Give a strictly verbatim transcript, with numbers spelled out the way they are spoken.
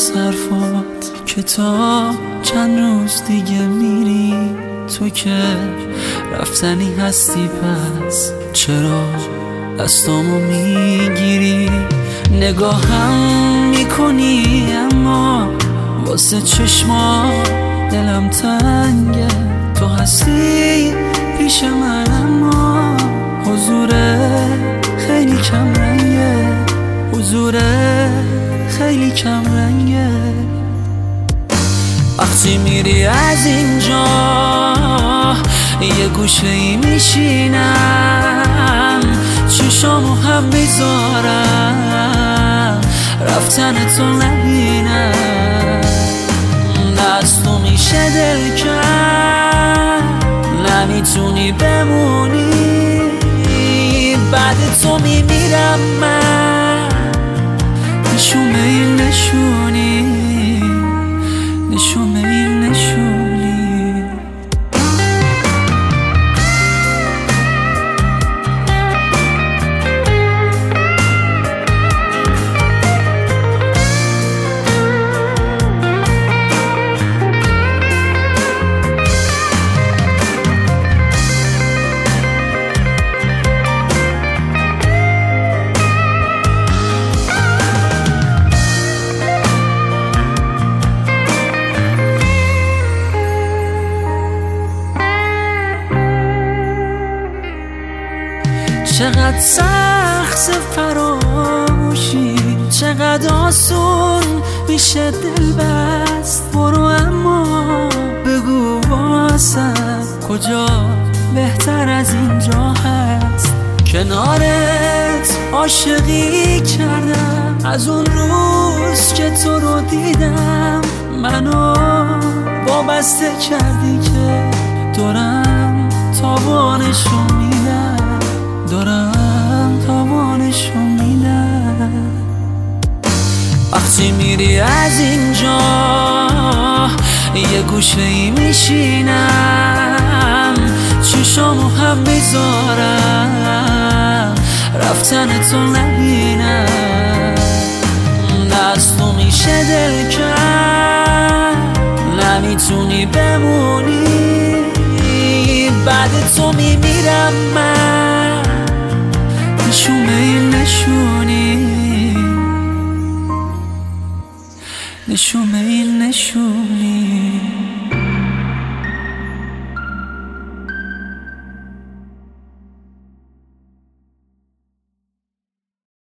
از حرفات که تا چند روز دیگه میری. تو که رفتنی هستی، پس چرا دستامو میگیری؟ نگاهم میکنی اما واسه چشما دلم تنگه. تو هستی پیش من اما حضور خیلی کم رنگه، حضور خیلی کم رنگه. وقتی میری از اینجا یه گوشه ای میشینم، چشامو هم میذارم رفتن تو نبینم. نه از تو میشه دل کرد، نمیتونی بمونی، بعد تو میمیرم من. نشون این نشونی، نشون این نشونی. چقدر سخت فراموشی، چقدر آسون میشه دل بست. برو اما بگو واسم کجا بهتر از اینجا هست. کنارت عاشقی کردم از اون روز که تو رو دیدم. منو وابسته کردی که دارم تاوانشو میدم، دارم تاوانشو میدم. وقتی میری از اینجا یه گوشه ای میشینم، چشامو هم میذارم رفتن تو نبینم. نه از تو میشه دل کرد، نمیتونی بمونی، بعد تو میمیرم من. نشون این نشونی، نشون این نشونی.